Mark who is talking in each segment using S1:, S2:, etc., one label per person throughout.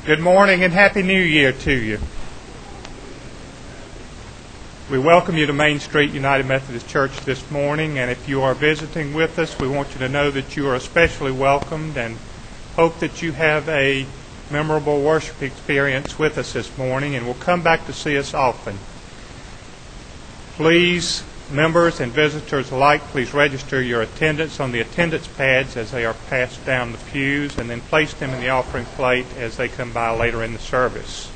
S1: Good morning and Happy New Year to you. We welcome you to Main Street United Methodist Church this morning, and if you are visiting with us, we want you to know that you are especially welcomed and hope that you have a memorable worship experience with us this morning and will come back to see us often. Please, members and visitors alike, please register your attendance on the attendance pads as they are passed down the pews, and then place them in the offering plate as they come by later in the service.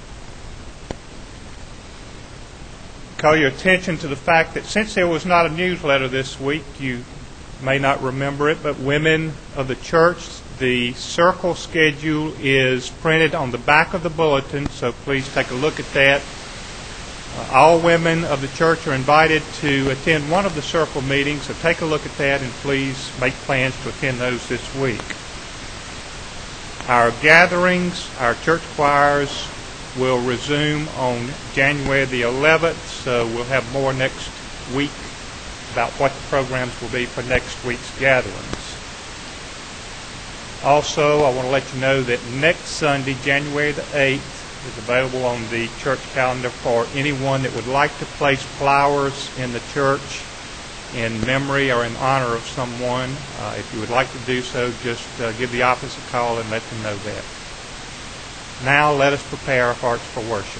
S1: Call your attention to the fact that since there was not a newsletter this week, you may not remember it, but women of the church, the circle schedule is printed on the back of the bulletin, so please take a look at that. All women of the church are invited to attend one of the circle meetings, so take a look at that and please make plans to attend those this week. Our gatherings, our church choirs, will resume on January the 11th, so we'll have more next week about what the programs will be for next week's gatherings. Also, I want to let you know that next Sunday, January the 8th, is available on the church calendar for anyone that would like to place flowers in the church in memory or in honor of someone. If you would like to do so, just give the office a call and let them know that. Now let us prepare our hearts for worship.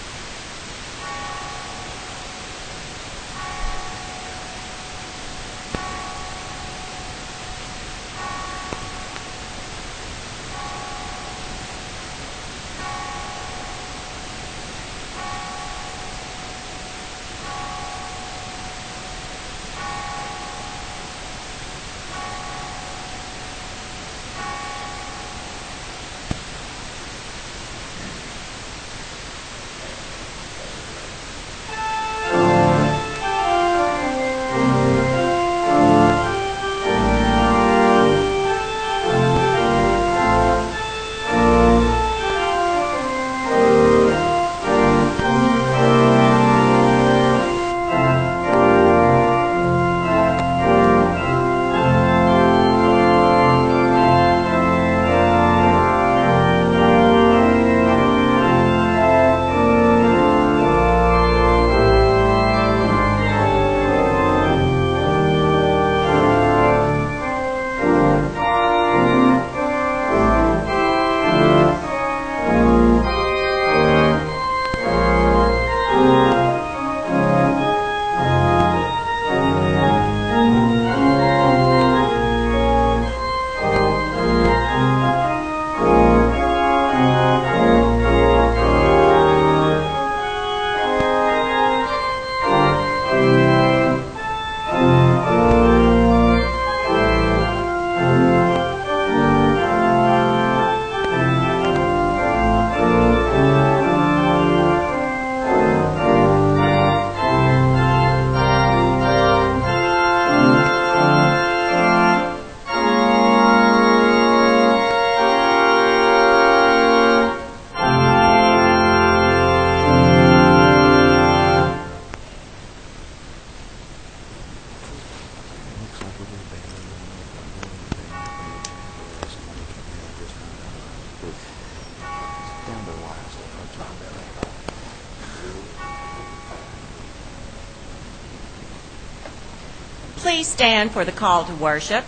S2: Please stand for the call to worship.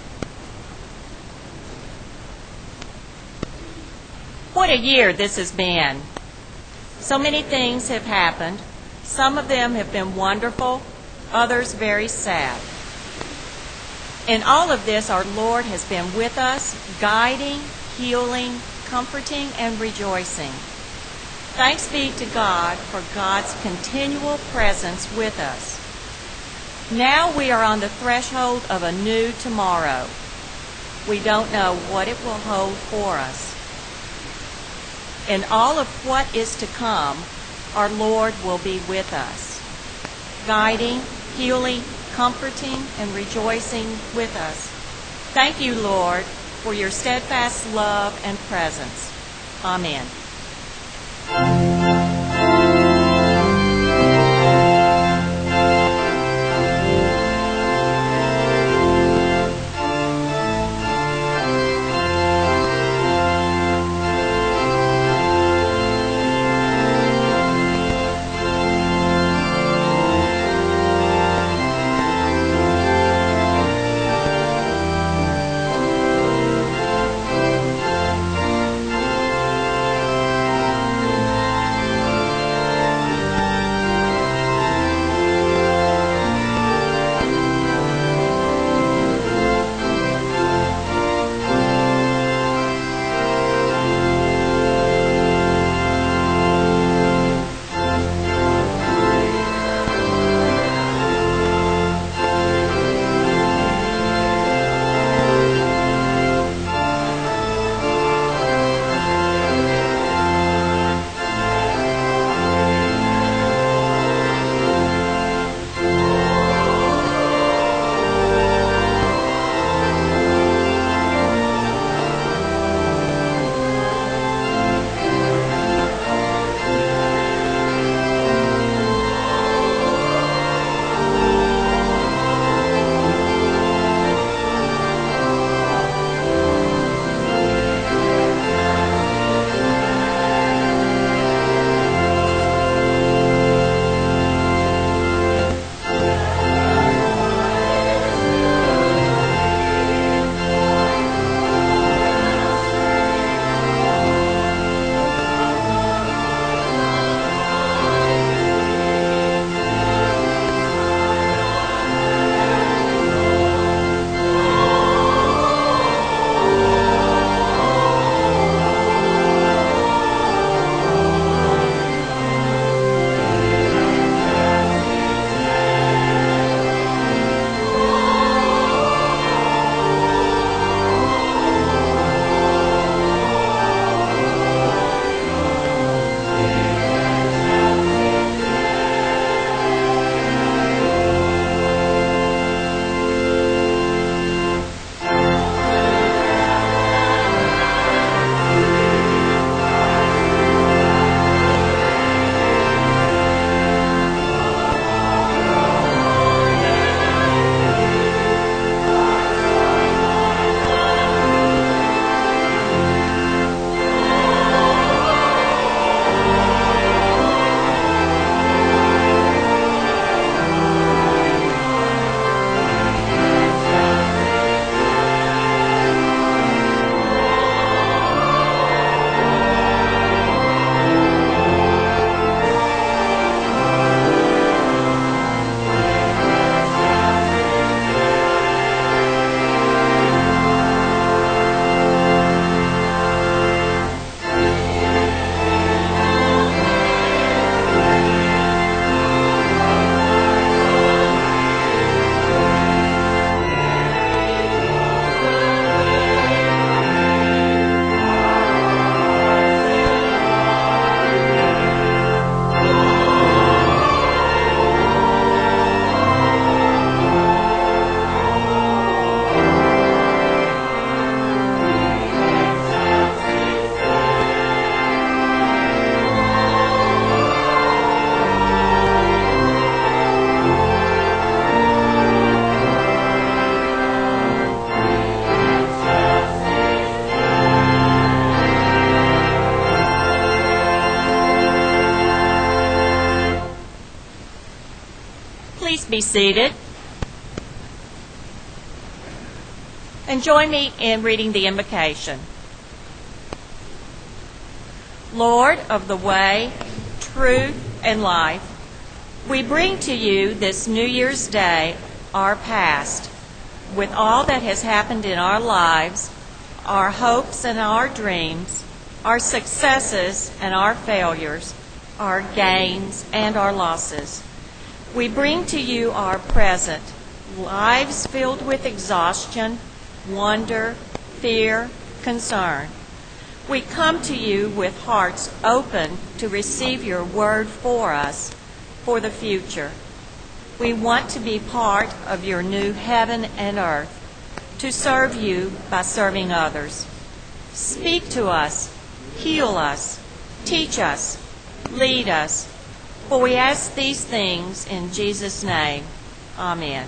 S2: What a year this has been. So many things have happened. Some of them have been wonderful, others very sad. In all of this, our Lord has been with us, guiding, healing, comforting, and rejoicing. Thanks be to God for God's continual presence with us. Now we are on the threshold of a new tomorrow. We don't know what it will hold for us. In all of what is to come, our Lord will be with us, guiding, healing, comforting, and rejoicing with us. Thank you, Lord, for your steadfast love and presence. Amen. be seated. And join me in reading the invocation. Lord of the way, truth, and life, we bring to you this New Year's Day our past, with all that has happened in our lives, our hopes and our dreams, our successes and our failures, our gains and our losses. We bring to you our present, lives filled with exhaustion, wonder, fear, concern. We come to you with hearts open to receive your word for us for the future. We want to be part of your new heaven and earth, to serve you by serving others. Speak to us, heal us, teach us, lead us, for we ask these things in Jesus' name. Amen.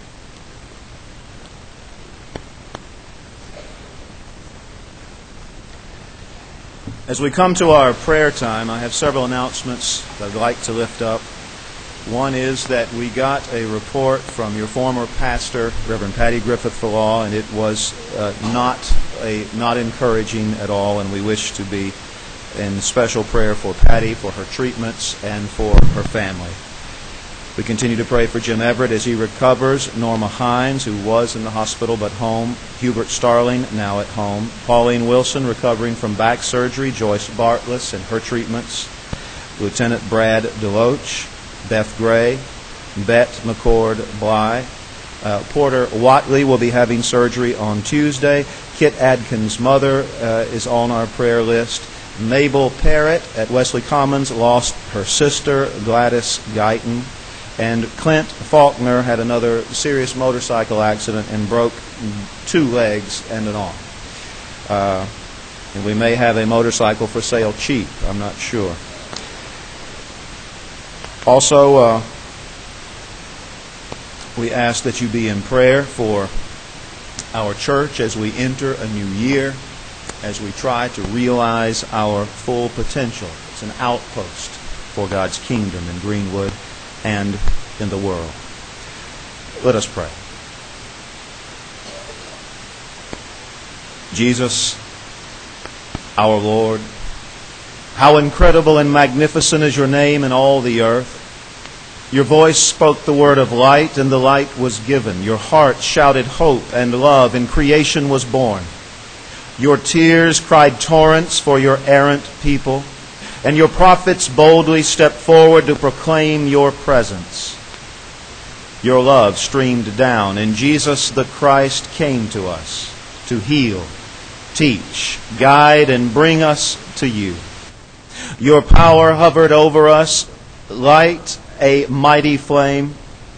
S3: As we come to our prayer time, I have several announcements that I'd like to lift up. One is that we got a report from your former pastor, Reverend Patty Griffith for Law, and it was not encouraging at all, and we wish to be in special prayer for Patty, for her treatments, and for her family. We continue to pray for Jim Everett as he recovers, Norma Hines, who was in the hospital but home, Hubert Starling, now at home, Pauline Wilson, recovering from back surgery, Joyce Bartless and her treatments, Lieutenant Brad DeLoach, Beth Gray, Bette McCord Bly, Porter Watley will be having surgery on Tuesday. Kit Adkins' mother is on our prayer list. Mabel Parrott at Wesley Commons lost her sister, Gladys Guyton. And Clint Faulkner had another serious motorcycle accident and broke 2 legs and an arm. And we may have a motorcycle for sale cheap, I'm not sure. Also, we ask that you be in prayer for our church as we enter a new year, as we try to realize our full potential. It's an outpost for God's kingdom in Greenwood and in the world. Let us pray. Jesus, our Lord, how incredible and magnificent is your name in all the earth. Your voice spoke the word of light, and the light was given. Your heart shouted hope and love, and creation was born. Your tears cried torrents for your errant people, and your prophets boldly stepped forward to proclaim your presence. Your love streamed down, and Jesus the Christ came to us to heal, teach, guide, and bring us to you. Your power hovered over us, light a mighty flame.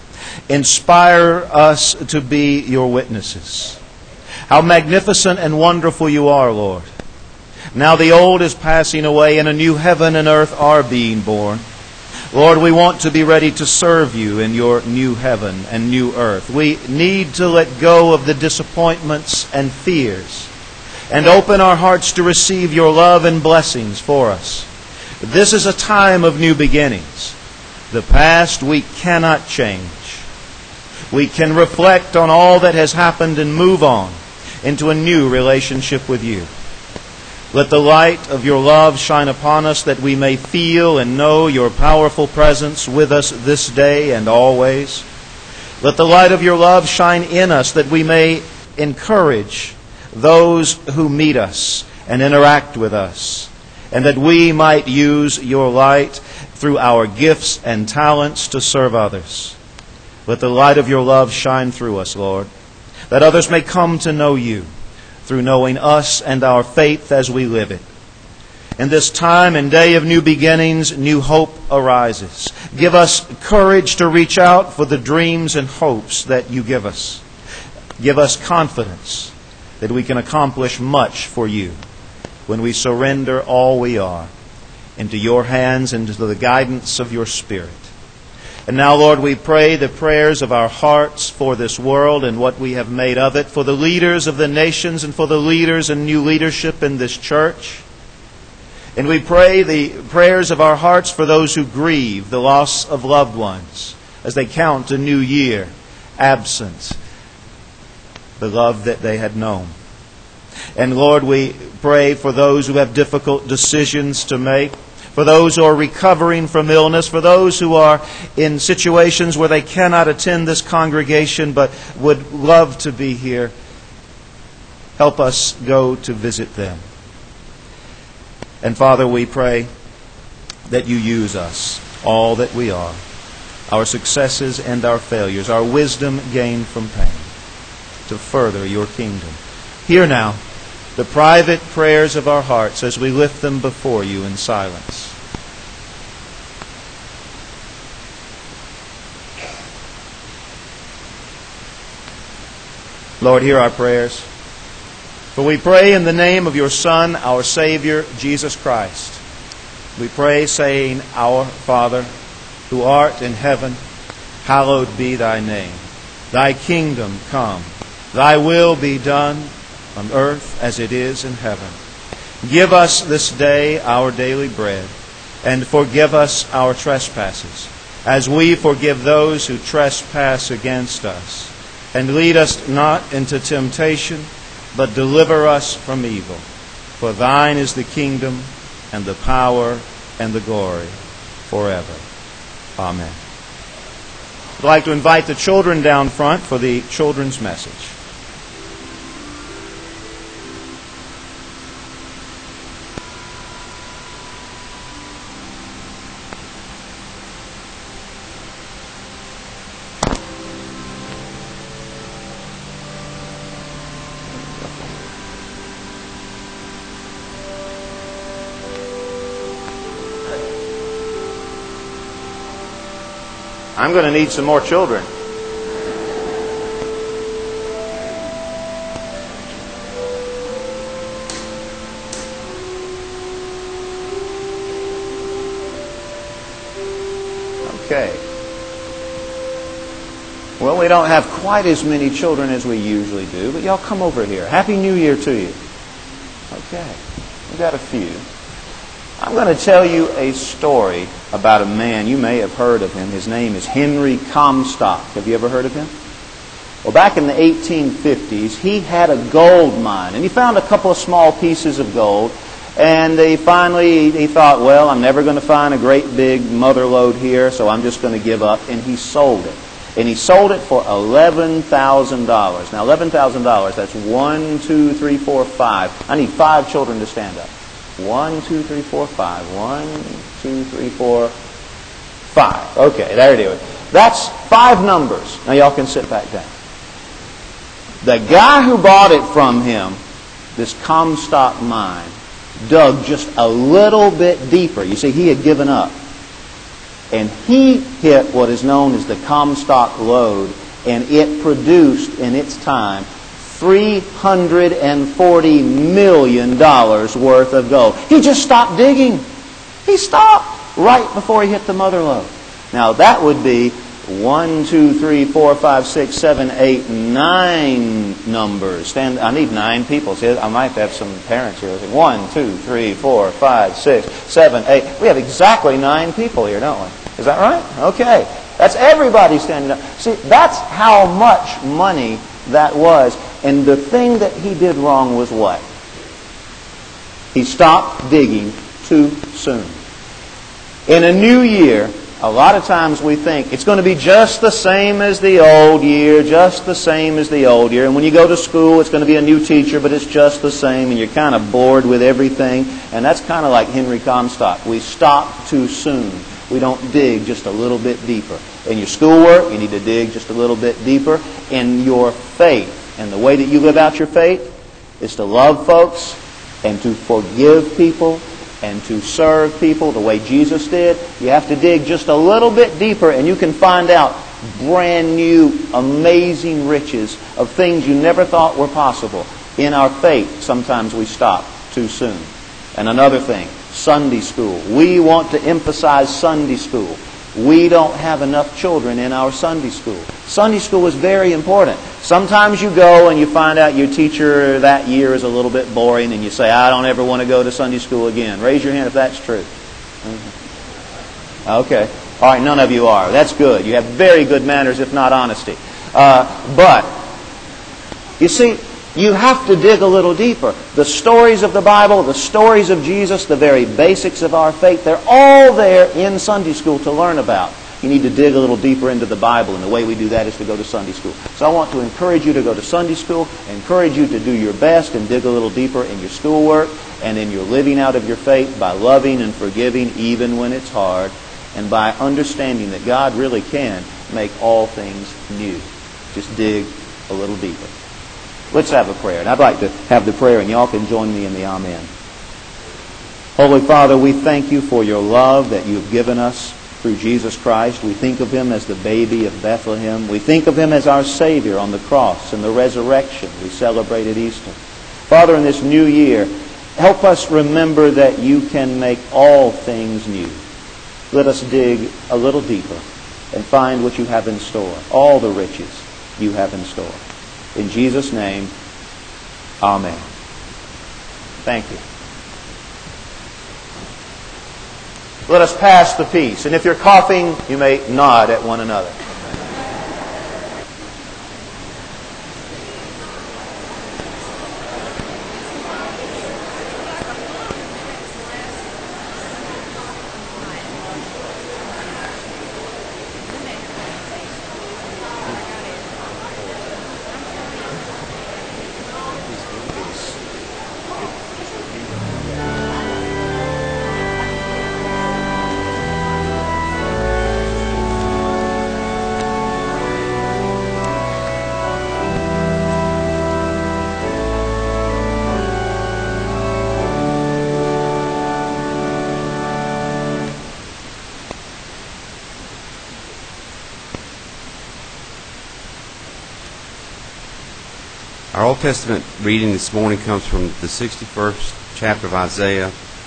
S3: Inspire us to be your witnesses. How magnificent and wonderful you are, Lord. Now the old is passing away, and a new heaven and earth are being born. Lord, we want to be ready to serve you in your new heaven and new earth. We need to let go of the disappointments and fears and open our hearts to receive your love and blessings for us. This is a time of new beginnings. The past we cannot change. We can reflect on all that has happened and move on into a new relationship with you. Let the light of your love shine upon us, that we may feel and know your powerful presence with us this day and always. Let the light of your love shine in us, that we may encourage those who meet us and interact with us, and that we might use your light through our gifts and talents to serve others. Let the light of your love shine through us, Lord, that others may come to know you through knowing us and our faith as we live it. In this time and day of new beginnings, new hope arises. Give us courage to reach out for the dreams and hopes that you give us. Give us confidence that we can accomplish much for you when we surrender all we are into your hands and into the guidance of your Spirit. And now, Lord, we pray the prayers of our hearts for this world and what we have made of it, for the leaders of the nations and for the leaders and new leadership in this church. And we pray the prayers of our hearts for those who grieve the loss of loved ones, as they count a new year absent the love that they had known. And Lord, we pray for those who have difficult decisions to make, for those who are recovering from illness, for those who are in situations where they cannot attend this congregation but would love to be here. Help us go to visit them. And Father, we pray that you use us, all that we are, our successes and our failures, our wisdom gained from pain, to further your kingdom. Hear now the private prayers of our hearts as we lift them before you in silence. Lord, hear our prayers. For we pray in the name of your Son, our Savior, Jesus Christ. We pray saying, Our Father, who art in heaven, hallowed be thy name. Thy kingdom come. Thy will be done on earth as it is in heaven. Give us this day our daily bread, and forgive us our trespasses, as we forgive those who trespass against us. And lead us not into temptation, but deliver us from evil. For thine is the kingdom, and the power, and the glory, forever. Amen. I'd like to invite the children down front for the children's message. I'm going to need some more children. Okay. Well, we don't have quite as many children as we usually do, but y'all come over here. Happy New Year to you. Okay. We've got a few. I'm going to tell you a story about a man. You may have heard of him. His name is Henry Comstock. Have you ever heard of him? Well, back in the 1850s, he had a gold mine, and he found a couple of small pieces of gold, and he thought, well, I'm never going to find a great big mother lode here, so I'm just going to give up, and he sold it. And he sold it for $11,000. Now, $11,000, that's 1, 2, 3, 4, 5. I need 5 children to stand up. 1, 2, 3, 4, 5. 1, 2, 3, 4, 5. Okay, there it is. That's 5 numbers. Now y'all can sit back down. The guy who bought it from him, this Comstock mine, dug just a little bit deeper. You see, he had given up. And he hit what is known as the Comstock lode, and it produced in its time $340 million worth of gold. He just stopped digging. He stopped right before he hit the mother lode. Now that would be 1, 2, 3, 4, 5, 6, 7, 8, 9 numbers. I need 9 people. See, I might have some parents here. 1, 2, 3, 4, 5, 6, 7, 8. We have exactly 9 people here, don't we? Is that right? Okay. That's everybody standing up. See, that's how much money that was. And the thing that he did wrong was what? He stopped digging too soon. In a new year, a lot of times we think it's going to be just the same as the old year, just the same as the old year. And when you go to school, it's going to be a new teacher, but it's just the same, and you're kind of bored with everything. And that's kind of like Henry Comstock. We stop too soon. We don't dig just a little bit deeper. In your schoolwork, you need to dig just a little bit deeper. In your faith, and the way that you live out your faith is to love folks and to forgive people and to serve people the way Jesus did. You have to dig just a little bit deeper, and you can find out brand new, amazing riches of things you never thought were possible. In our faith, sometimes we stop too soon. And another thing, Sunday school. We want to emphasize Sunday school. We don't have enough children in our Sunday school. Sunday school is very important. Sometimes you go and you find out your teacher that year is a little bit boring, and you say, I don't ever want to go to Sunday school again. Raise your hand if that's true. Okay. All right, none of you are. That's good. You have very good manners, if not honesty. But, you see, you have to dig a little deeper. The stories of the Bible, the stories of Jesus, the very basics of our faith, they're all there in Sunday school to learn about. You need to dig a little deeper into the Bible, and the way we do that is to go to Sunday school. So I want to encourage you to go to Sunday school, encourage you to do your best and dig a little deeper in your schoolwork and in your living out of your faith by loving and forgiving even when it's hard, and by understanding that God really can make all things new. Just dig a little deeper. Let's have a prayer. And I'd like to have the prayer, and y'all can join me in the Amen. Holy Father, we thank you for your love that you've given us through Jesus Christ. We think of Him as the baby of Bethlehem. We think of Him as our Savior on the cross and the resurrection we celebrate at Easter. Father, in this new year, help us remember that you can make all things new. Let us dig a little deeper and find what you have in store, all the riches you have in store. In Jesus' name, Amen. Thank you. Let us pass the peace. And if you're coughing, you may nod at one another.
S4: Our Old Testament reading this morning comes from the 61st chapter of Isaiah,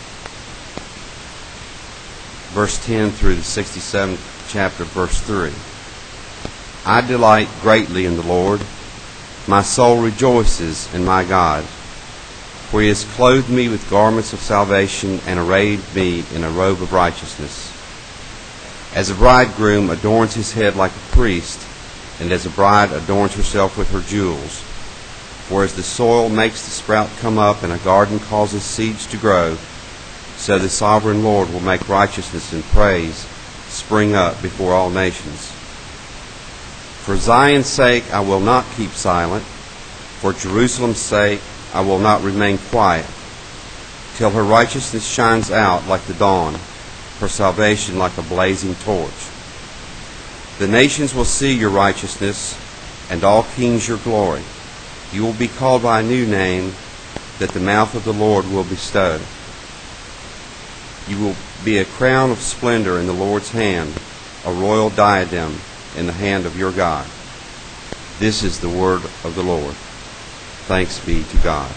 S4: verse 10 through the 67th chapter, verse 3. I delight greatly in the Lord. My soul rejoices in my God, for He has clothed me with garments of salvation and arrayed me in a robe of righteousness. As a bridegroom adorns his head like a priest, and as a bride adorns herself with her jewels. For as the soil makes the sprout come up and a garden causes seeds to grow, so the sovereign Lord will make righteousness and praise spring up before all nations. For Zion's sake I will not keep silent. For Jerusalem's sake I will not remain quiet, till her righteousness shines out like the dawn, her salvation like a blazing torch. The nations will see your righteousness, and all kings your glory. You will be called by a new name that the mouth of the Lord will bestow. You will be a crown of splendor in the Lord's hand, a royal diadem in the hand of your God. This is the word of the Lord. Thanks be to God.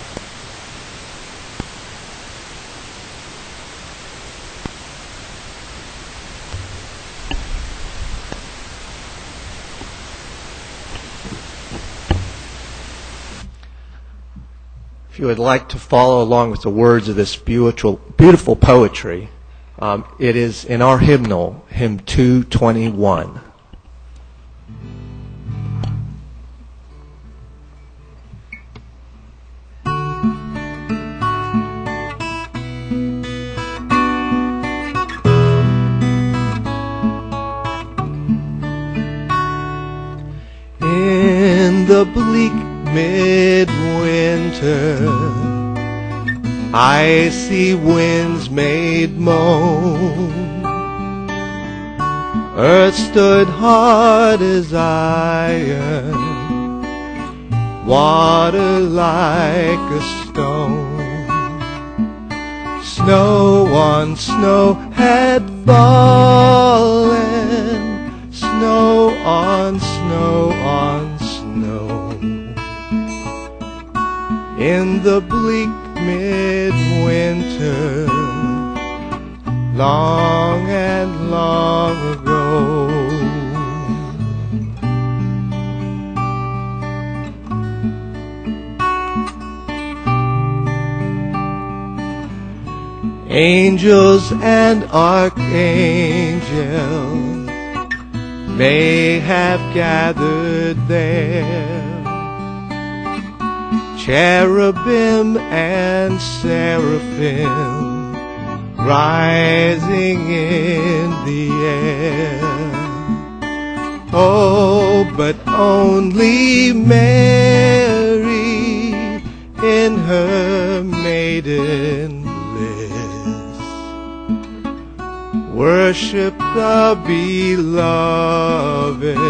S5: If you would like to follow along with the words of this beautiful poetry, it is in our hymnal, hymn 221. In the bleak midwinter, icy winds made moan. Earth stood hard as iron, water like a stone. Snow on snow had fallen, snow on snow on snow. In the bleak midwinter, long and long ago. Angels and archangels may have gathered there. Cherubim and seraphim rising in the air. Oh, but only Mary in her maiden bliss worship the beloved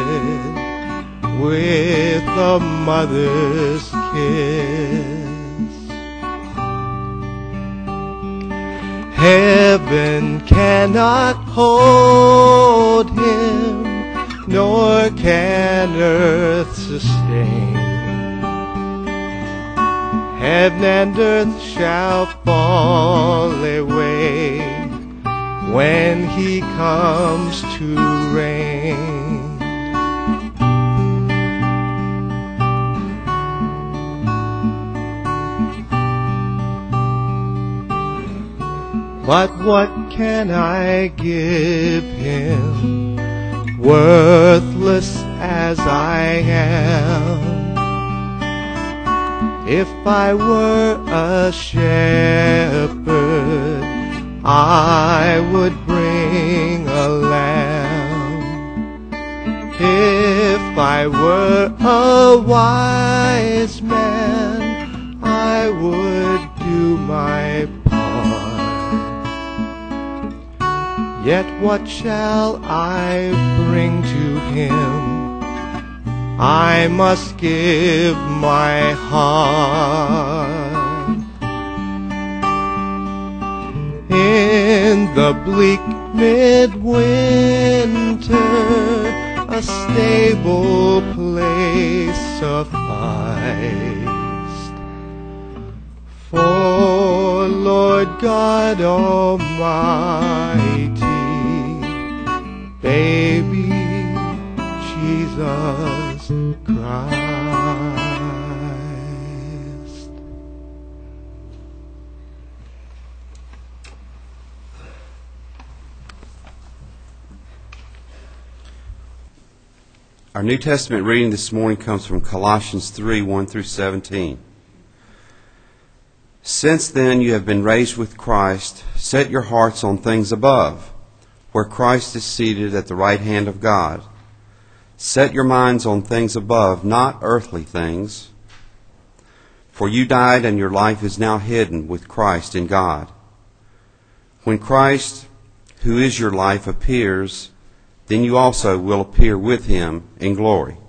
S5: with a mother's kiss. Heaven cannot hold him, nor can earth sustain. Heaven and earth shall fall away when he comes to reign. But what can I give him, worthless as I am? If I were a shepherd, I would bring a lamb. If I were a wise man, I would do my part. Yet what shall I bring to him? I must give my heart. In the bleak midwinter, a stable place sufficed. For Lord God Almighty, baby Jesus Christ.
S4: Our New Testament reading this morning comes from Colossians 3, 1 through 17. Since then you have been raised with Christ, set your hearts on things above, where Christ is seated at the right hand of God. Set your minds on things above, not earthly things. For you died, and your life is now hidden with Christ in God. When Christ, who is your life, appears, then you also will appear with him in glory.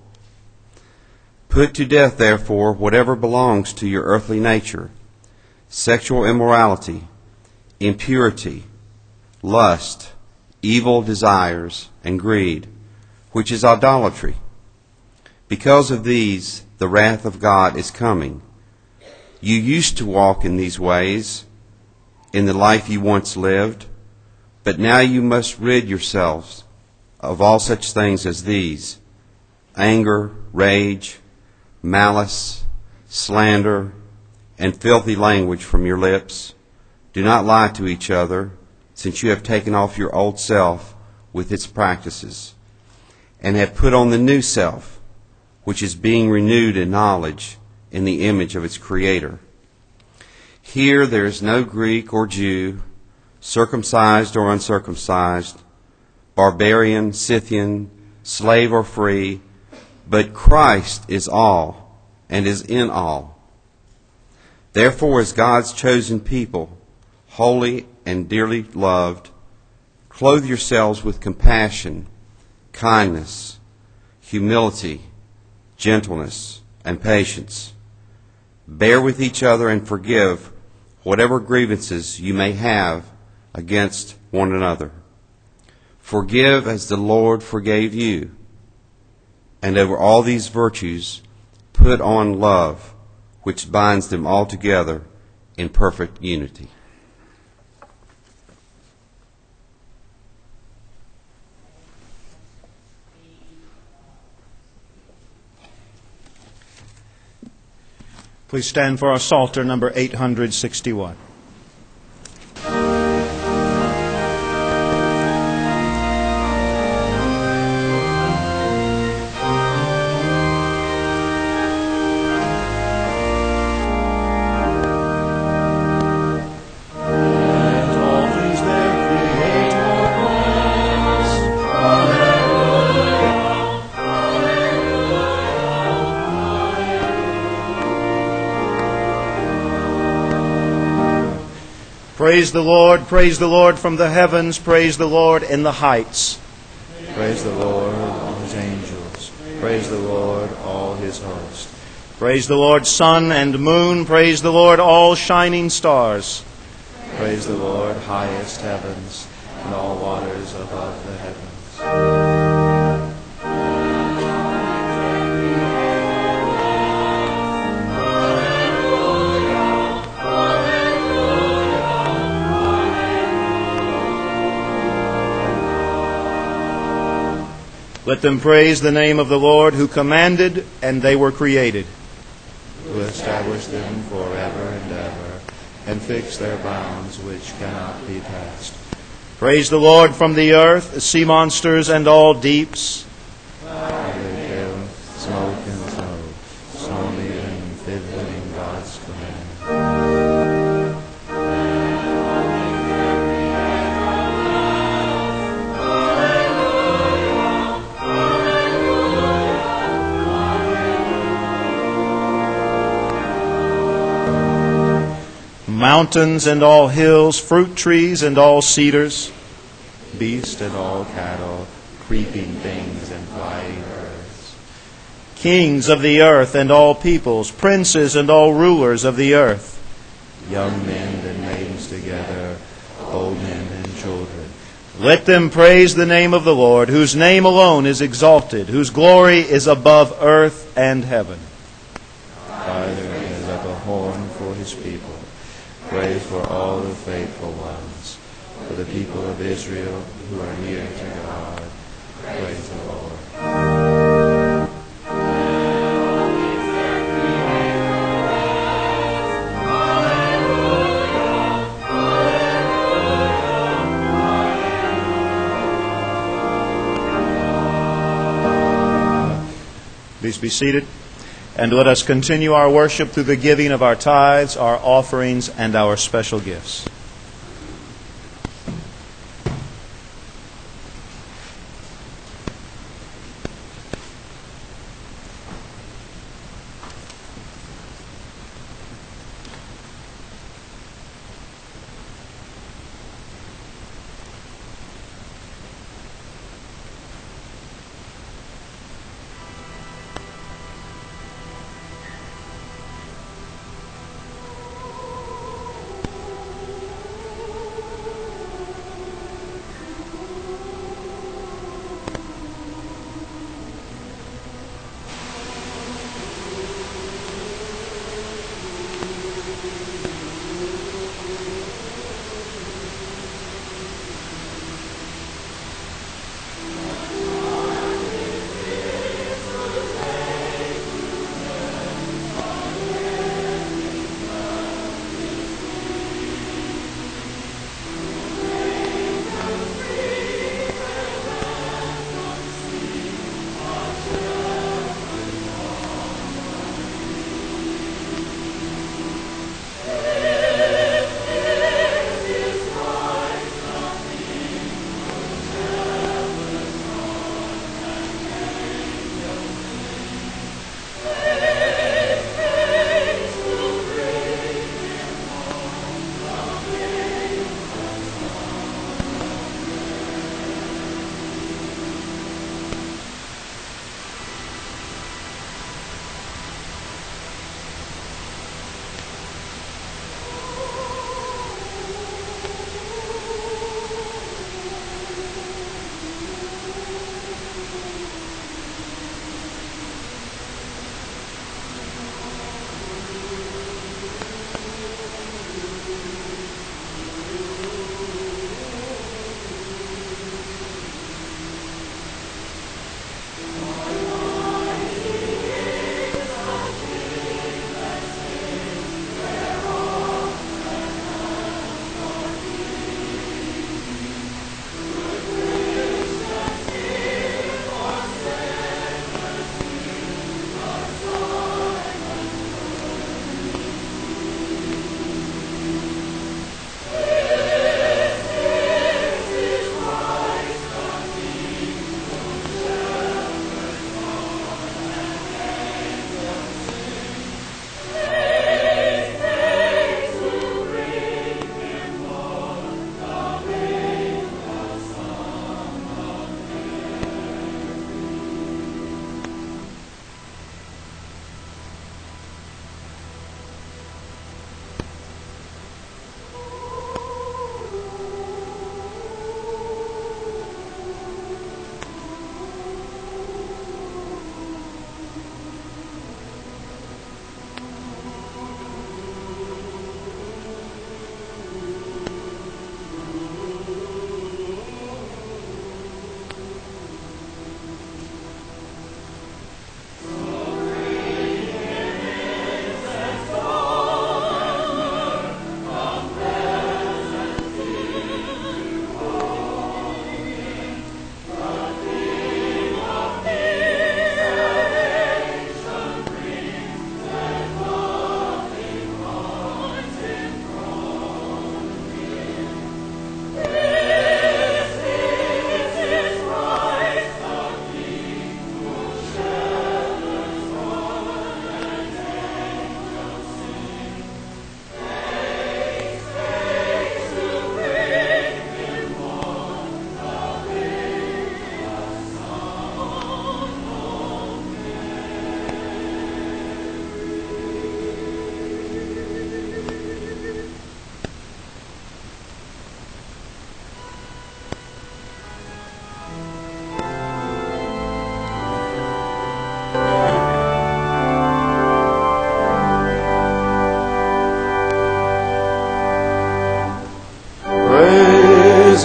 S4: Put to death, therefore, whatever belongs to your earthly nature: sexual immorality, impurity, lust, evil desires, and greed, which is idolatry. Because of these, the wrath of God is coming. You used to walk in these ways in the life you once lived, but now you must rid yourselves of all such things as these: anger, rage, malice, slander, and filthy language from your lips. Do not lie to each other, since you have taken off your old self with its practices, and have put on the new self, which is being renewed in knowledge in the image of its Creator. Here there is no Greek or Jew, circumcised or uncircumcised, barbarian, Scythian, slave or free, but Christ is all and is in all. Therefore, as God's chosen people, holy and dearly loved, clothe yourselves with compassion, kindness, humility, gentleness, and patience. Bear with each other and forgive whatever grievances you may have against one another. Forgive as the Lord forgave you. And over all these virtues, put on love, which binds them all together in perfect unity.
S3: Please stand for our Psalter number 861. Praise the Lord from the heavens, praise the Lord in the heights. Praise the Lord, all his angels. Praise the Lord, all his host. Praise the Lord, sun and moon. Praise the Lord, all shining stars. Praise the Lord, highest heavens, and all waters above the heavens. Let them praise the name of the Lord, who commanded, and they were created, who established them forever and ever, and fixed their bounds which cannot be passed. Praise the Lord from the earth, the sea monsters and all deeps. Hail, smoke and snow, stormy and fiddling God's command. Mountains and all hills, fruit trees and all cedars, beast and all cattle, creeping things and flying birds. Kings of the earth and all peoples, princes and all rulers of the earth, young men and maidens together, old men and children. Let them praise the name of the Lord, whose name alone is exalted, whose glory is above earth and heaven. Father is up a horn for his people. Praise for all the faithful ones, for the people of Israel who are near to God. Praise the Lord. Please be seated. And let us continue our worship through the giving of our tithes, our offerings, and our special gifts.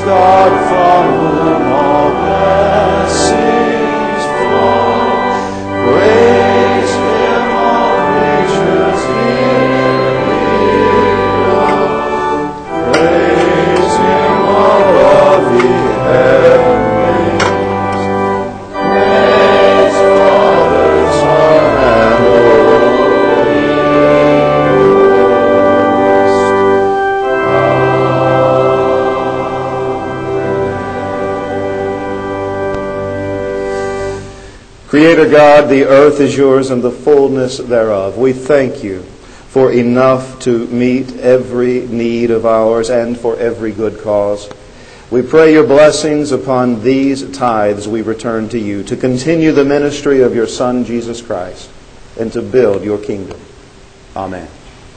S3: God from whom all blessings flow. Praise Him, all creatures near below. Praise Him, all of the heavenlies. Praise Father, Son, and Holy Ghost. Creator God, the earth is yours and the fullness thereof. We thank you for enough to meet every need of ours and for every good cause. We pray your blessings upon these tithes we return to you, to continue the ministry of your Son, Jesus Christ, and to build your kingdom. Amen.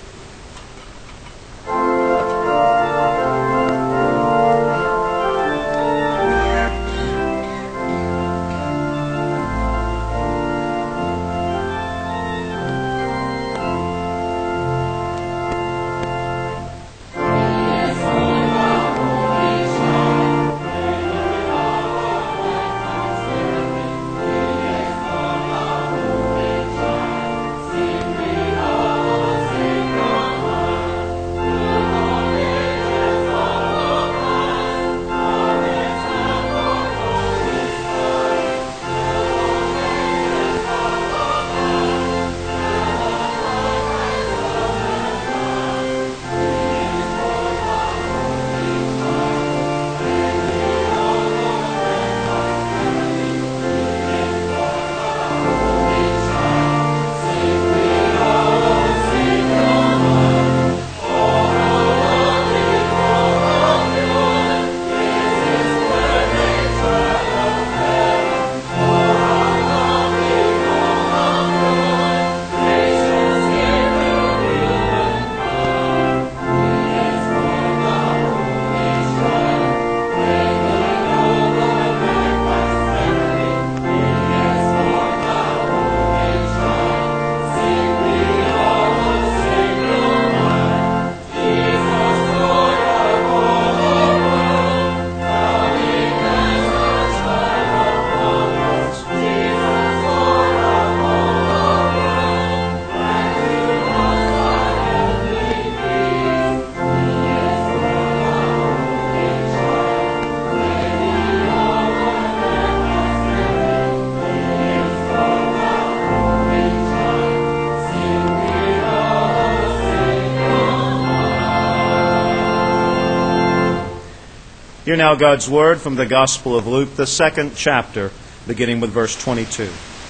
S3: Hear now God's word from the Gospel of Luke, the 2nd chapter, beginning with verse 22.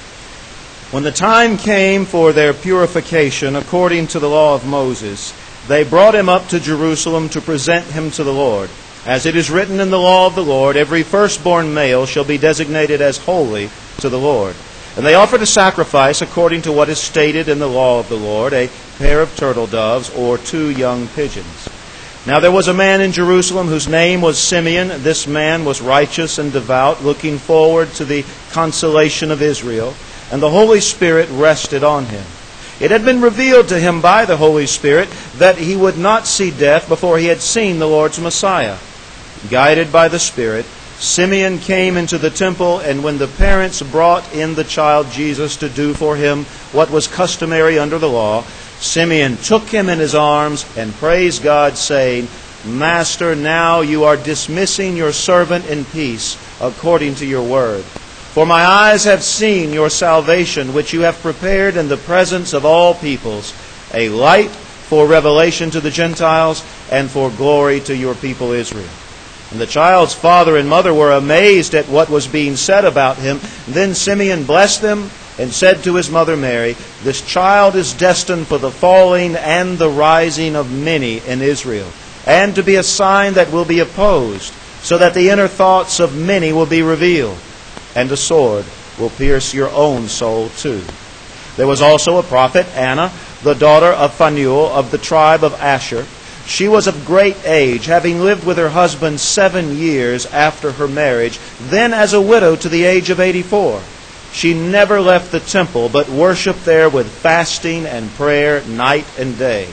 S3: When the time came for their purification according to the law of Moses, they brought him up to Jerusalem to present him to the Lord. As it is written in the law of the Lord, every firstborn male shall be designated as holy to the Lord. And they offered a sacrifice according to what is stated in the law of the Lord, a pair of turtle doves or 2 young pigeons. Now there was a man in Jerusalem whose name was Simeon. This man was righteous and devout, looking forward to the consolation of Israel, and the Holy Spirit rested on him. It had been revealed to him by the Holy Spirit that he would not see death before he had seen the Lord's Messiah. Guided by the Spirit, Simeon came into the temple, and when the parents brought in the child Jesus to do for him what was customary under the law, Simeon took him in his arms and praised God, saying, Master, now you are dismissing your servant in peace, according to your word. For my eyes have seen your salvation, which you have prepared in the presence of all peoples, a light for revelation to the Gentiles and for glory to your people Israel. And the child's father and mother were amazed at what was being said about him. Then Simeon blessed them and said to his mother Mary, This child is destined for the falling and the rising of many in Israel, and to be a sign that will be opposed, so that the inner thoughts of many will be revealed, and a sword will pierce your own soul too. There was also a prophet, Anna, the daughter of Phanuel of the tribe of Asher. She was of great age, having lived with her husband 7 years after her marriage, then as a widow to the age of 84. She never left the temple, but worshipped there with fasting and prayer night and day.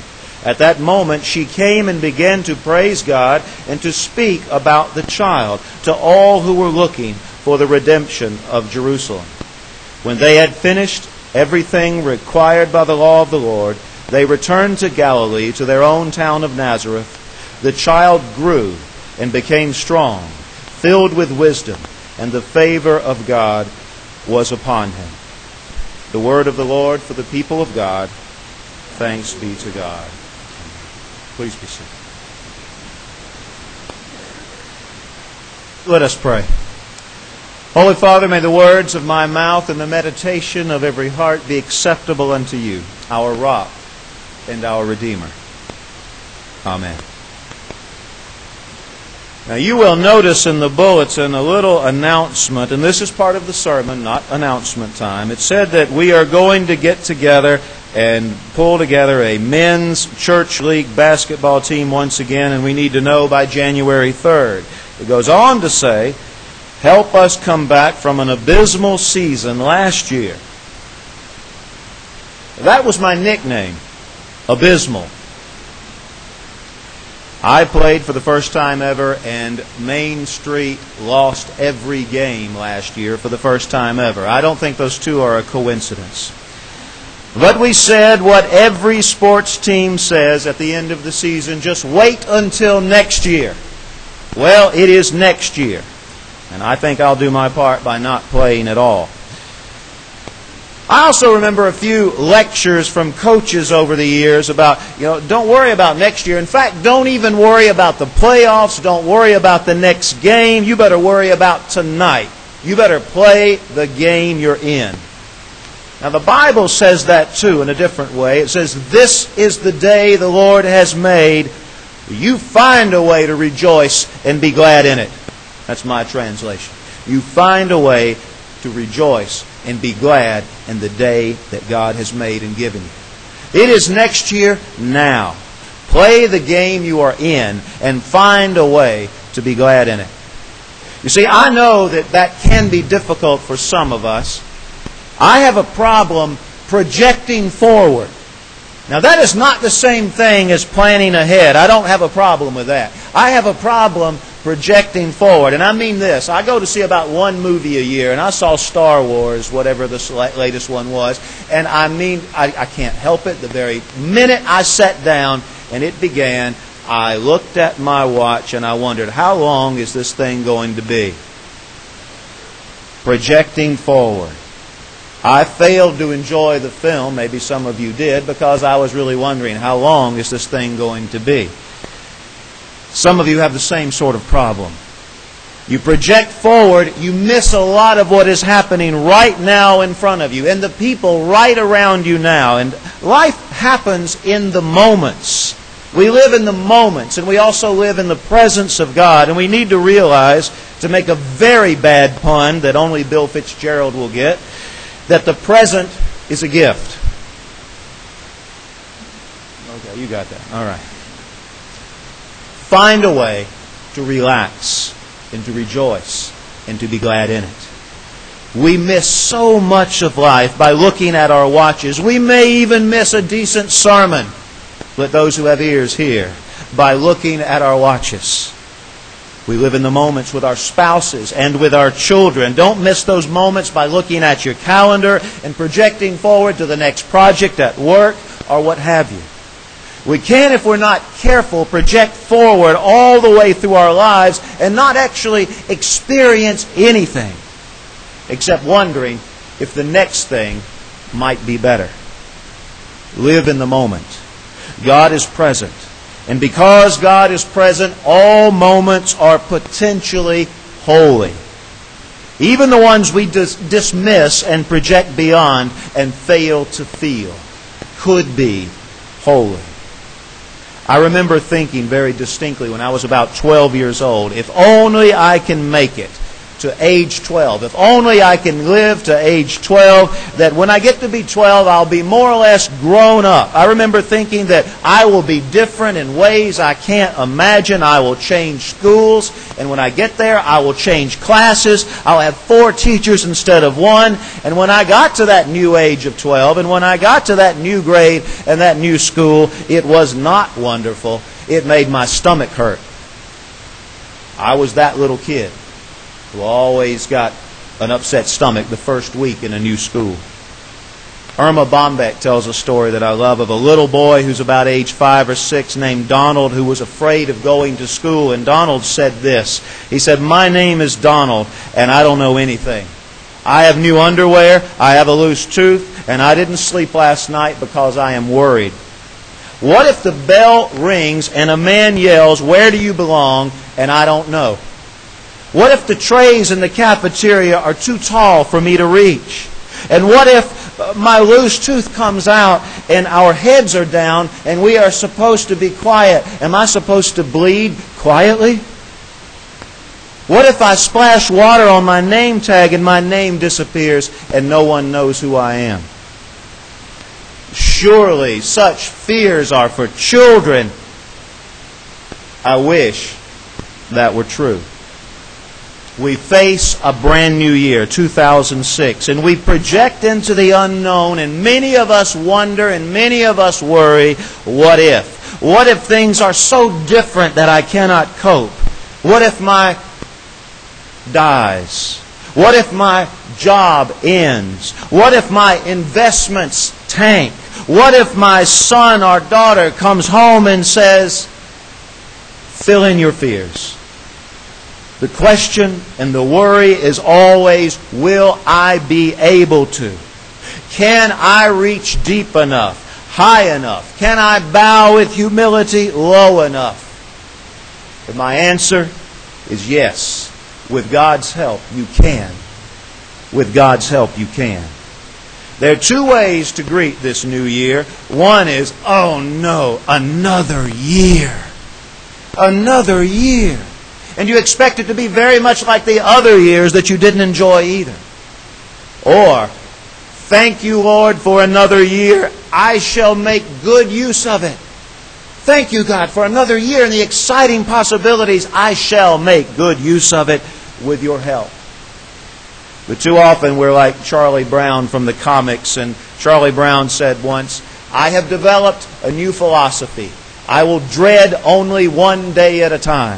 S3: At that moment, she came and began to praise God and to speak about the child to all who were looking for the redemption of Jerusalem. When they had finished everything required by the law of the Lord, they returned to Galilee, to their own town of Nazareth. The child grew and became strong, filled with wisdom, and the favor of God was upon him. The word of the Lord for the people of God. Thanks be to God. Please be seated. Let us pray. Holy Father, may the words of my mouth and the meditation of every heart be acceptable unto you, our rock and our Redeemer. Amen. Now you will notice in the bulletin a little announcement, and this is part of the sermon, not announcement time. It said that we are going to get together and pull together a men's church league basketball team once again, and we need to know by January 3rd. It goes on to say, help us come back from an abysmal season last year. That was my nickname, Abysmal. I played for the first time ever, and Main Street lost every game last year for the first time ever. I don't think those two are a coincidence. But we said what every sports team says at the end of the season, just wait until next year. Well, it is next year. And I think I'll do my part by not playing at all. I also remember a few lectures from coaches over the years about, don't worry about next year. In fact, don't even worry about the playoffs. Don't worry about the next game. You better worry about tonight. You better play the game you're in. Now, the Bible says that too in a different way. It says, this is the day the Lord has made. You find a way to rejoice and be glad in it. That's my translation. You find a way to rejoice and be glad in the day that God has made and given you. It is next year now. Play the game you are in and find a way to be glad in it. You see, I know that can be difficult for some of us. I have a problem projecting forward. Now, that is not the same thing as planning ahead. I don't have a problem with that. I have a problem projecting forward. And I mean this. I go to see about one movie a year, and I saw Star Wars, whatever the latest one was. And I can't help it. The very minute I sat down and it began, I looked at my watch and I wondered, how long is this thing going to be? Projecting forward. I failed to enjoy the film, maybe some of you did, because I was really wondering, how long is this thing going to be? Some of you have the same sort of problem. You project forward, you miss a lot of what is happening right now in front of you and the people right around you now. And life happens in the moments. We live in the moments, and we also live in the presence of God. And we need to realize, to make a very bad pun that only Bill Fitzgerald will get, that the present is a gift. Okay, you got that. All right. Find a way to relax and to rejoice and to be glad in it. We miss so much of life by looking at our watches. We may even miss a decent sermon, let those who have ears hear, by looking at our watches. We live in the moments with our spouses and with our children. Don't miss those moments by looking at your calendar and projecting forward to the next project at work or what have you. We can, if we're not careful, project forward all the way through our lives and not actually experience anything except wondering if the next thing might be better. Live in the moment. God is present. And because God is present, all moments are potentially holy. Even the ones we dismiss and project beyond and fail to feel could be holy. I remember thinking very distinctly when I was about 12 years old, if only I can make it to age 12. If only I can live to age 12, that when I get to be 12, I'll be more or less grown up. I remember thinking that I will be different in ways I can't imagine. I will change schools, and when I get there, I will change classes. I'll have 4 teachers instead of 1. And when I got to that new age of 12, and when I got to that new grade and that new school, it was not wonderful. It made my stomach hurt. I was that little kid who always got an upset stomach the first week in a new school. Irma Bombeck tells a story that I love of a little boy who's about age 5 or 6 named Donald, who was afraid of going to school. And Donald said this. He said, "My name is Donald, and I don't know anything. I have new underwear, I have a loose tooth, and I didn't sleep last night because I am worried. What if the bell rings and a man yells, 'Where do you belong?' and I don't know? What if the trays in the cafeteria are too tall for me to reach? And what if my loose tooth comes out and our heads are down and we are supposed to be quiet? Am I supposed to bleed quietly? What if I splash water on my name tag and my name disappears and no one knows who I am?" Surely such fears are for children. I wish that were true. We face a brand new year, 2006, and we project into the unknown, and many of us wonder and many of us worry, what if? What if things are so different that I cannot cope? What if my dies? What if my job ends? What if my investments tank? What if my son or daughter comes home and says, "Fill in your fears"? The question and the worry is always, will I be able to? Can I reach deep enough, high enough? Can I bow with humility low enough? But my answer is yes. With God's help, you can. With God's help, you can. There are 2 ways to greet this new year. One is, oh no, another year. Another year. And you expect it to be very much like the other years that you didn't enjoy either. Or, thank you, Lord, for another year. I shall make good use of it. Thank you, God, for another year and the exciting possibilities. I shall make good use of it with your help. But too often we're like Charlie Brown from the comics. And Charlie Brown said once, "I have developed a new philosophy. I will dread only one day at a time."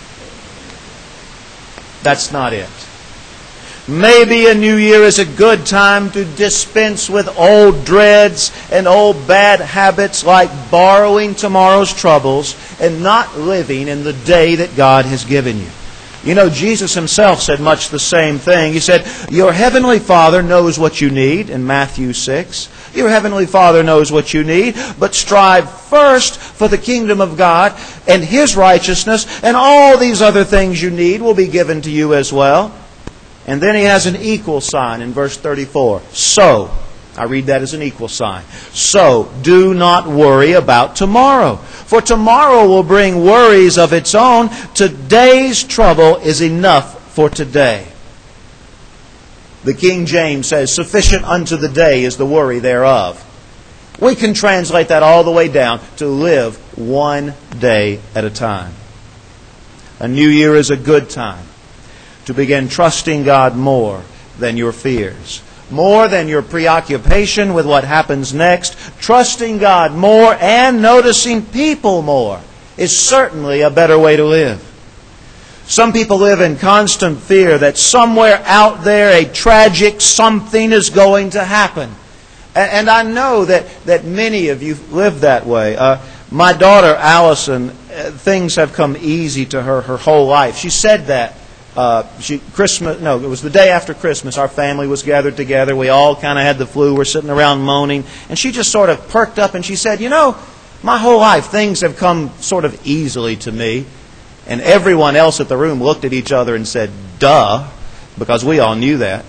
S3: That's not it. Maybe a new year is a good time to dispense with old dreads and old bad habits like borrowing tomorrow's troubles and not living in the day that God has given you. You know, Jesus himself said much the same thing. He said, "Your heavenly Father knows what you need," in Matthew 6. Your heavenly Father knows what you need, but strive first for the kingdom of God and His righteousness, and all these other things you need will be given to you as well. And then he has an equal sign in verse 34. So, I read that as an equal sign. So, do not worry about tomorrow, for tomorrow will bring worries of its own. Today's trouble is enough for today. The King James says, "Sufficient unto the day is the worry thereof." We can translate that all the way down to live one day at a time. A new year is a good time to begin trusting God more than your fears, more than your preoccupation with what happens next. Trusting God more and noticing people more is certainly a better way to live. Some people live in constant fear that somewhere out there a tragic something is going to happen. And I know that many of you live that way. My daughter, Allison, things have come easy to her whole life. She said that. It was the day after Christmas. Our family was gathered together. We all kind of had the flu. We're sitting around moaning. And she just sort of perked up and she said, "You know, my whole life things have come sort of easily to me." And everyone else at the room looked at each other and said, "Duh," because we all knew that.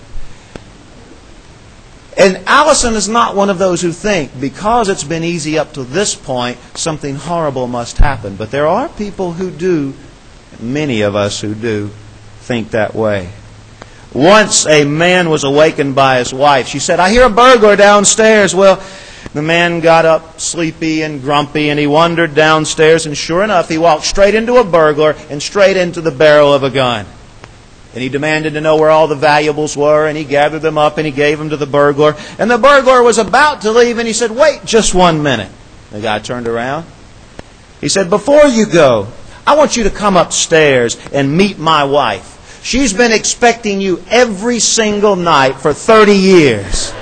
S3: And Allison is not one of those who think, because it's been easy up to this point, something horrible must happen. But there are people who do, many of us who do, think that way. Once a man was awakened by his wife. She said, "I hear a burglar downstairs." Well, the man got up sleepy and grumpy, and he wandered downstairs, and sure enough, he walked straight into a burglar and straight into the barrel of a gun. And he demanded to know where all the valuables were, and he gathered them up and he gave them to the burglar. And the burglar was about to leave, and he said, "Wait just 1 minute." The guy turned around. He said, "Before you go, I want you to come upstairs and meet my wife. She's been expecting you every single night for 30 years.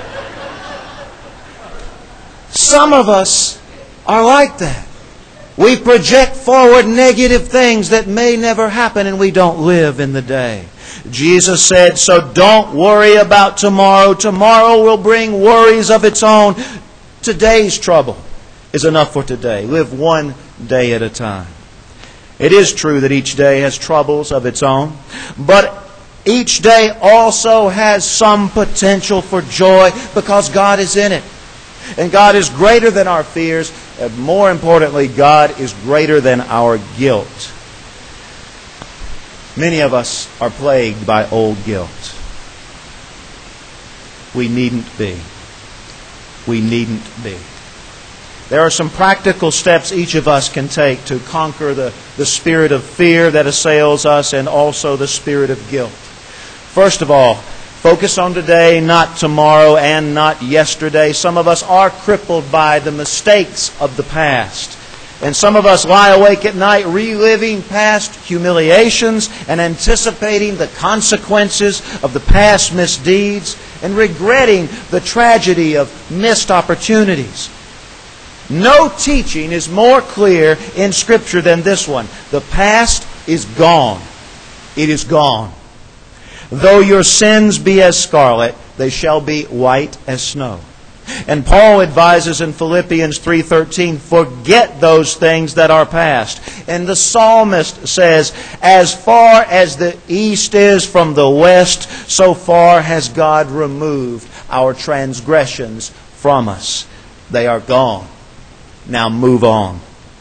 S3: Some of us are like that. We project forward negative things that may never happen, and we don't live in the day. Jesus said, so don't worry about tomorrow. Tomorrow will bring worries of its own. Today's trouble is enough for today. Live one day at a time. It is true that each day has troubles of its own, but each day also has some potential for joy because God is in it. And God is greater than our fears, and more importantly, God is greater than our guilt. Many of us are plagued by old guilt. We needn't be. We needn't be. There are some practical steps each of us can take to conquer the spirit of fear that assails us and also the spirit of guilt. First of all, focus on today, not tomorrow and not yesterday. Some of us are crippled by the mistakes of the past. And some of us lie awake at night reliving past humiliations and anticipating the consequences of the past misdeeds and regretting the tragedy of missed opportunities. No teaching is more clear in Scripture than this one. The past is gone. It is gone. Though your sins be as scarlet, they shall be white as snow. And Paul advises in Philippians 3:13, forget those things that are past. And the psalmist says, as far as the east is from the west, so far has God removed our transgressions from us. They are gone. Now move on.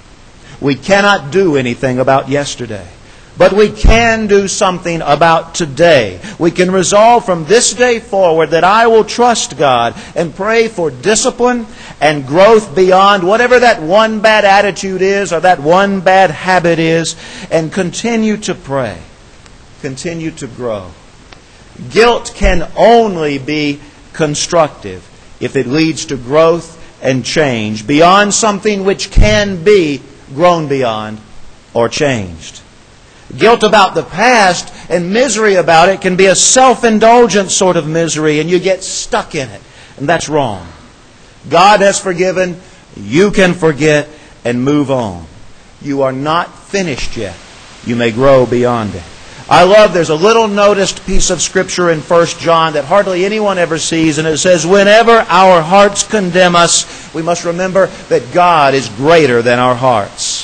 S3: We cannot do anything about yesterday, but we can do something about today. We can resolve from this day forward that I will trust God and pray for discipline and growth beyond whatever that one bad attitude is or that one bad habit is, and continue to pray. Continue to grow. Guilt can only be constructive if it leads to growth and change beyond something which can be grown beyond or changed. Guilt about the past and misery about it can be a self-indulgent sort of misery, and you get stuck in it. And that's wrong. God has forgiven. You can forget and move on. You are not finished yet. You may grow beyond it. I love, there's a little noticed piece of Scripture in 1 John that hardly anyone ever sees, and it says, whenever our hearts condemn us, we must remember that God is greater than our hearts.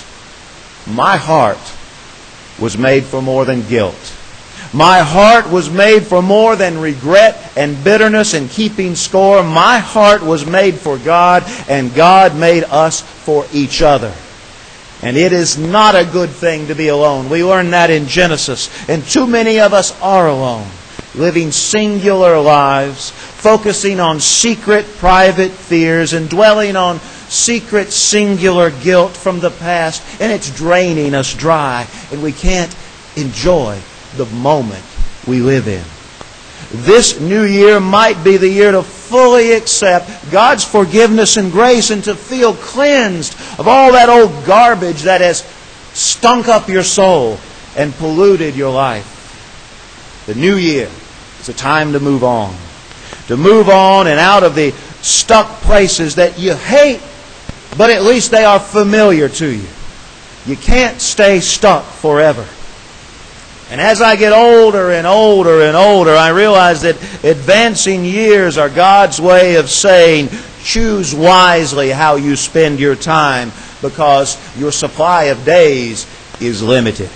S3: My heart was made for more than guilt. My heart was made for more than regret and bitterness and keeping score. My heart was made for God, and God made us for each other. And it is not a good thing to be alone. We learn that in Genesis. And too many of us are alone, living singular lives, focusing on secret, private fears, and dwelling on secret, singular guilt from the past. And it's draining us dry, and we can't enjoy the moment we live in. This new year might be the year to fully accept God's forgiveness and grace and to feel cleansed of all that old garbage that has stunk up your soul and polluted your life. The new year is a time to move on. To move on and out of the stuck places that you hate, but at least they are familiar to you. You can't stay stuck forever. And as I get older and older and older, I realize that advancing years are God's way of saying, choose wisely how you spend your time, because your supply of days is limited.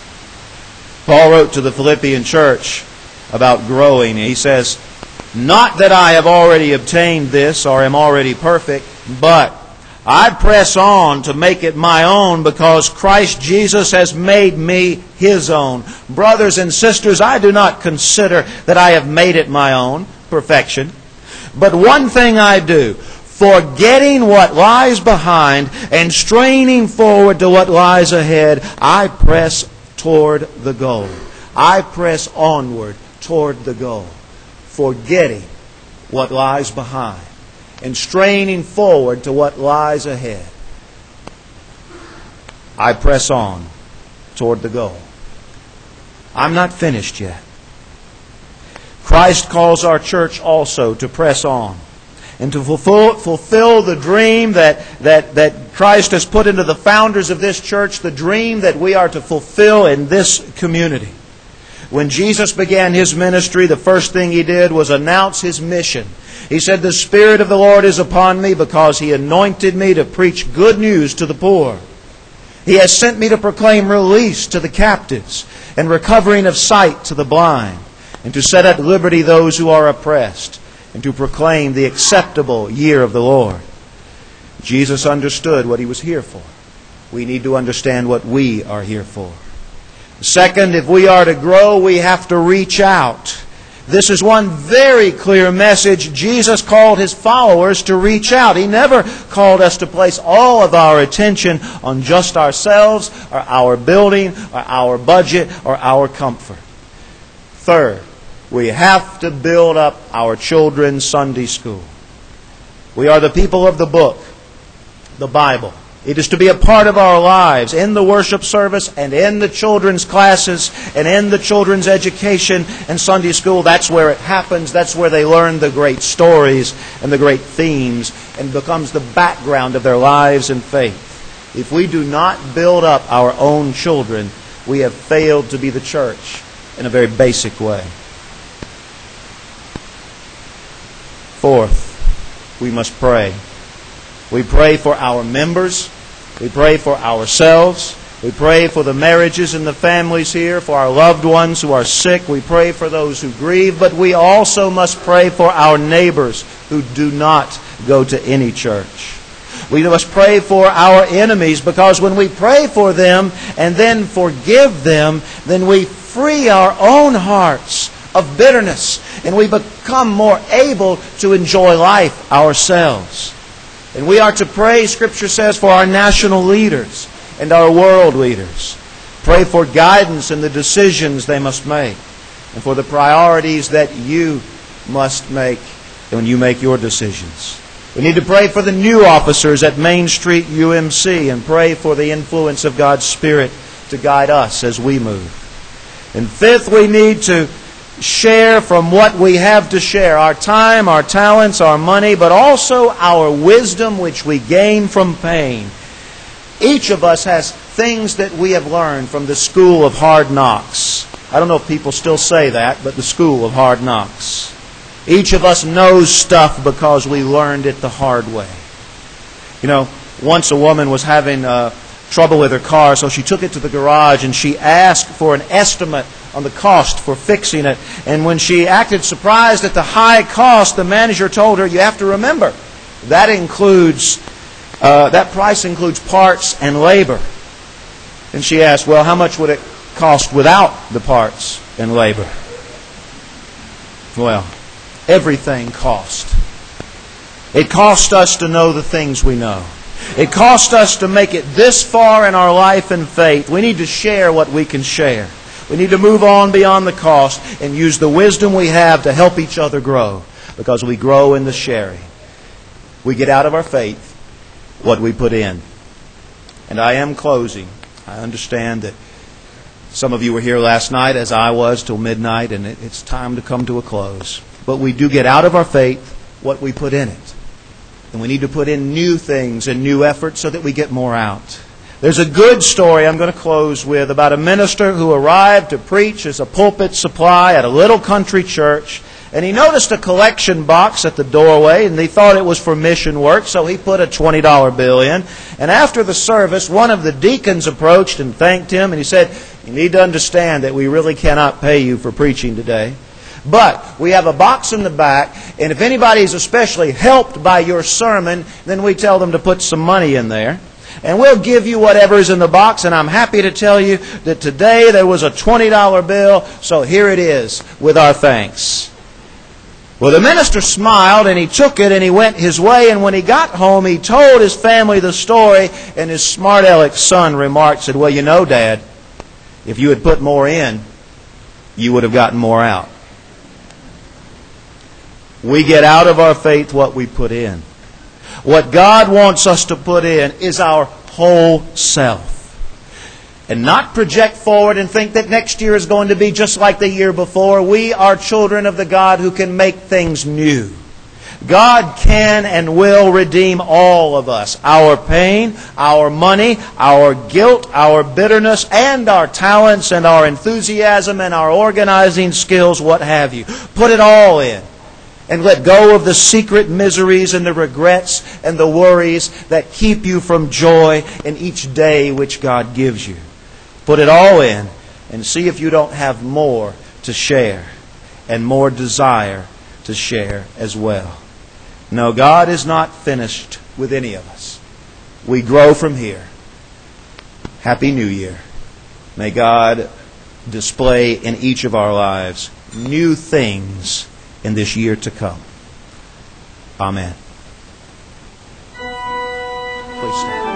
S3: Paul wrote to the Philippian church about growing. He says, not that I have already obtained this or am already perfect, but I press on to make it my own because Christ Jesus has made me His own. Brothers and sisters, I do not consider that I have made it my own, perfection. But one thing I do, forgetting what lies behind and straining forward to what lies ahead, I press toward the goal. I press onward toward the goal, forgetting what lies behind and straining forward to what lies ahead. I press on toward the goal. I'm not finished yet. Christ calls our church also to press on and to fulfill the dream that Christ has put into the founders of this church, the dream that we are to fulfill in this community. When Jesus began His ministry, the first thing He did was announce His mission. He said, "The Spirit of the Lord is upon me because He anointed me to preach good news to the poor. He has sent me to proclaim release to the captives and recovering of sight to the blind, and to set at liberty those who are oppressed, and to proclaim the acceptable year of the Lord." Jesus understood what He was here for. We need to understand what we are here for. Second, if we are to grow, we have to reach out. This is one very clear message. Jesus called His followers to reach out. He never called us to place all of our attention on just ourselves, or our building, or our budget, or our comfort. Third, we have to build up our children's Sunday school. We are the people of the book, the Bible. It is to be a part of our lives in the worship service and in the children's classes and in the children's education and Sunday school. That's where it happens. That's where they learn the great stories and the great themes and becomes the background of their lives and faith. If we do not build up our own children, we have failed to be the church in a very basic way. Fourth, we must pray. We pray for our members. We pray for ourselves. We pray for the marriages and the families here, for our loved ones who are sick. We pray for those who grieve. But we also must pray for our neighbors who do not go to any church. We must pray for our enemies, because when we pray for them and then forgive them, then we free our own hearts of bitterness and we become more able to enjoy life ourselves. And we are to pray, Scripture says, for our national leaders and our world leaders. Pray for guidance in the decisions they must make and for the priorities that you must make when you make your decisions. We need to pray for the new officers at Main Street UMC and pray for the influence of God's Spirit to guide us as we move. And fifth, we need to share from what we have to share, our time, our talents, our money, but also our wisdom which we gain from pain. Each of us has things that we have learned from the school of hard knocks. I don't know if people still say that, but the school of hard knocks. Each of us knows stuff because we learned it the hard way. You know, once a woman was having trouble with her car, so she took it to the garage and she asked for an estimate on the cost for fixing it. And when she acted surprised at the high cost, the manager told her, "You have to remember, that price includes parts and labor." And she asked, "Well, how much would it cost without the parts and labor?" Well, everything cost. It cost us to know the things we know. It cost us to make it this far in our life and faith. We need to share what we can share. We need to move on beyond the cost and use the wisdom we have to help each other grow, because we grow in the sharing. We get out of our faith what we put in. And I am closing. I understand that some of you were here last night, as I was, till midnight, and it's time to come to a close. But we do get out of our faith what we put in it. And we need to put in new things and new efforts so that we get more out. There's a good story I'm going to close with about a minister who arrived to preach as a pulpit supply at a little country church. And he noticed a collection box at the doorway, and he thought it was for mission work, so he put a $20 bill in. And after the service, one of the deacons approached and thanked him, and he said, "You need to understand that we really cannot pay you for preaching today. But we have a box in the back, and if anybody is especially helped by your sermon, then we tell them to put some money in there. And we'll give you whatever is in the box, and I'm happy to tell you that today there was a $20 bill, so here it is with our thanks. Well, the minister smiled, and he took it, and he went his way, and when he got home, he told his family the story, and his smart-aleck son remarked, said, "Well, you know, Dad, if you had put more in, you would have gotten more out." We get out of our faith what we put in. What God wants us to put in is our whole self. And not project forward and think that next year is going to be just like the year before. We are children of the God who can make things new. God can and will redeem all of us. Our pain, our money, our guilt, our bitterness, and our talents, and our enthusiasm, and our organizing skills, what have you. Put it all in. And let go of the secret miseries and the regrets and the worries that keep you from joy in each day which God gives you. Put it all in and see if you don't have more to share and more desire to share as well. No, God is not finished with any of us. We grow from here. Happy New Year. May God display in each of our lives new things in this year to come. Amen. Please stand.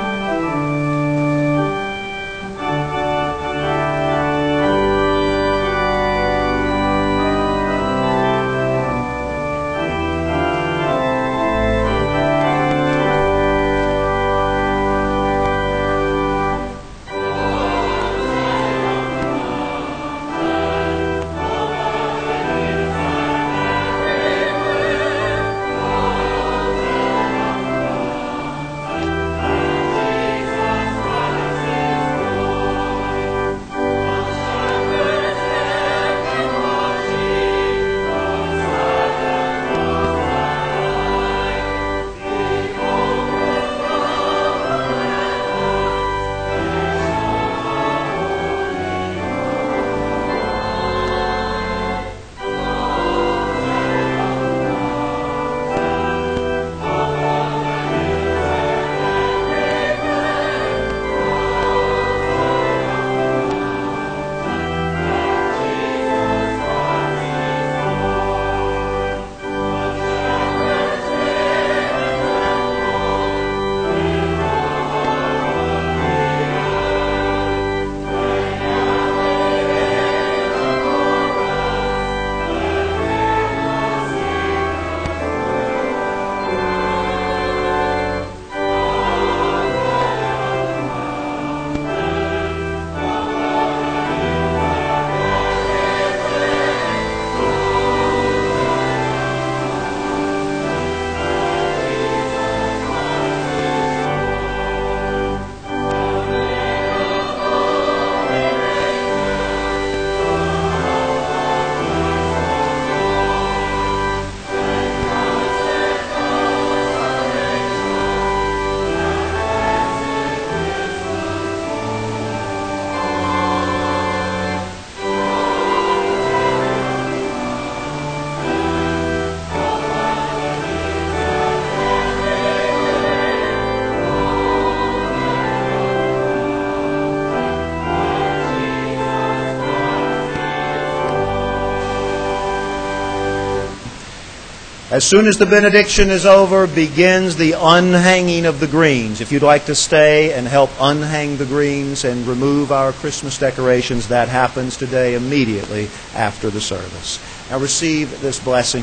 S3: As soon as the benediction is over, begins the unhanging of the greens. If you'd like to stay and help unhang the greens and remove our Christmas decorations, that happens today immediately after the service. Now receive this blessing.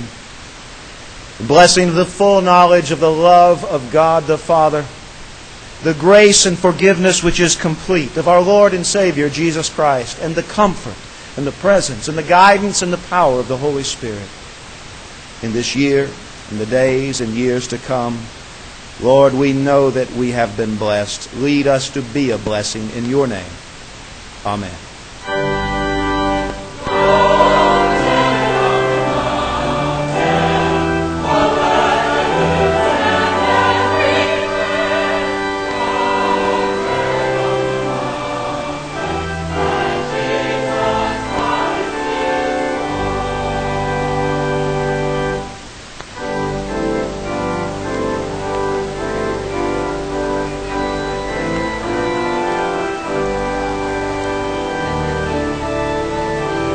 S3: The blessing of the full knowledge of the love of God the Father, the grace and forgiveness which is complete of our Lord and Savior Jesus Christ, and the comfort and the presence and the guidance and the power of the Holy Spirit. In this year, in the days and years to come, Lord, we know that we have been blessed. Lead us to be a blessing in your name. Amen.